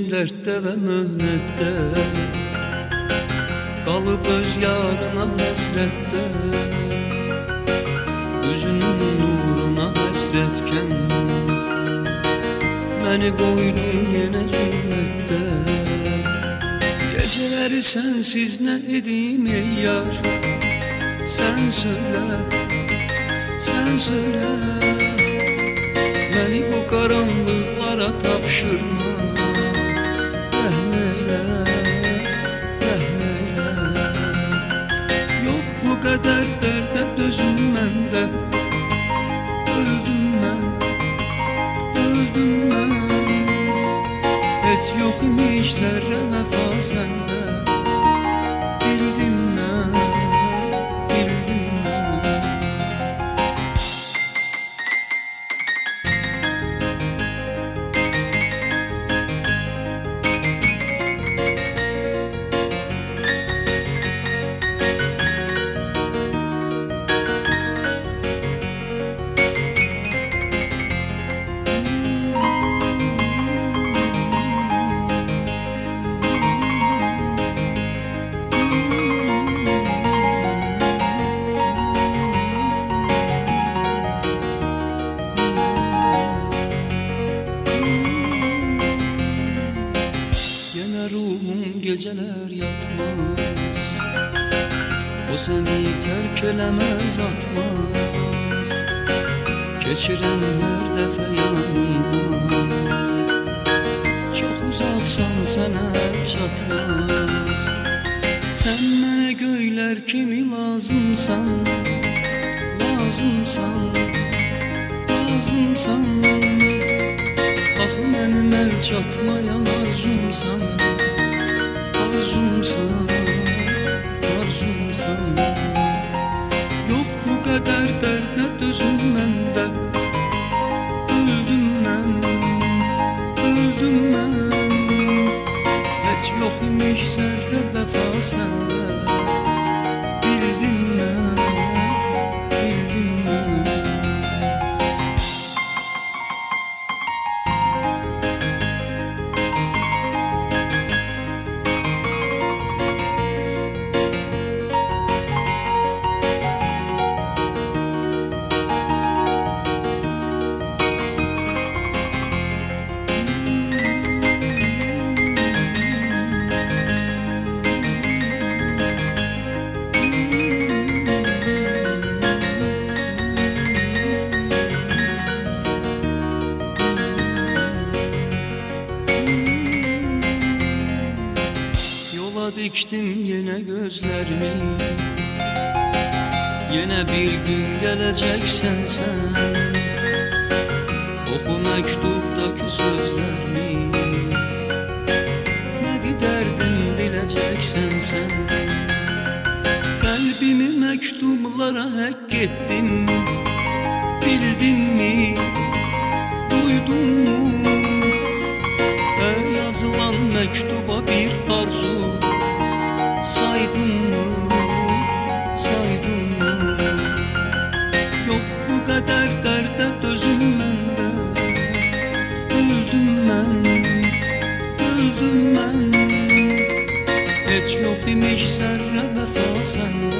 dərddə və möhnətdə, qalıb öz yarına həsrətdə, üzünün nuruna həsrətkən, məni qoydun yenə zülmətdə. Gecələri sənsiz nə edim ey yar, sən söylə, sən söylə, məni bu qaranlıqlara tapşırma. Rəhm eylə, rəhm eylə, yox bu qədər dərdə dözüm məndə. Öldüm mən, öldüm mən, heç yox imiş zərrə vəfa səndə. Bildim mən, bildim mən. Geceler yatmaz, o seni terk eləməz atmaz. Keçirəm hər dəfə yanından, çox uzaqsan sənə əl çatmaz. Sən mənə göylər kimi lazımsan, lazımsan, lazımsan. Axı mənim əl çatmayan arzumsan, arzumsan, arzumsan. Yox bu qədər dərdə dözüm məndə. Öldüm mən, öldüm mən, heç yox imiş zərrə vəfa səndə. Bildim mən, bildim mən. Diktim yenə gözlərimi, yenə bir gün gələcəksən sən. Oxu məktubdakı sözlərimi, nədir dərdim biləcəksən sən. Qəlbimi məktublara həkk etdim, bildinmi, duydunmu? Hər yazılan məktuba bir arzu, saydın mı, saydın mı? Yox bu qədər dərdə dözüm məndə. Öldüm mən, öldüm mən, heç yox imiş zərrə vəfa səndə.